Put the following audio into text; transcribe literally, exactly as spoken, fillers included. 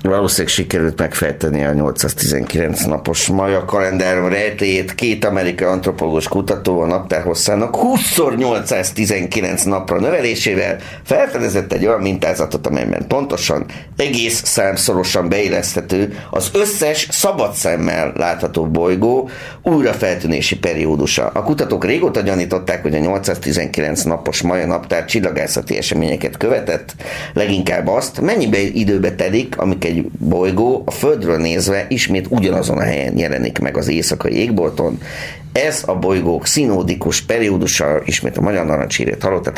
valószínűleg sikerült megfejteni a nyolcszáztizenkilenc napos maja kalendáron rejtélyét. Két amerikai antropológus kutató a naptár hosszának húszszor nyolcszáztizenkilenc napra növelésével felfedezett egy olyan mintázatot, amelyben pontosan, egész számszorosan beilleszthető az összes szabad szemmel látható bolygó újrafeltűnési periódusa. A kutatók régóta gyanították, hogy a nyolcszáztizenkilenc napos maja naptár csillagászati eseményeket követett, leginkább azt, mennyibe időbe telik, amik egy bolygó a Földről nézve ismét ugyanazon a helyen jelenik meg az éjszakai égbolton. Ez a bolygók szinódikus periódusa, ismét a magyar narancsírét hallott,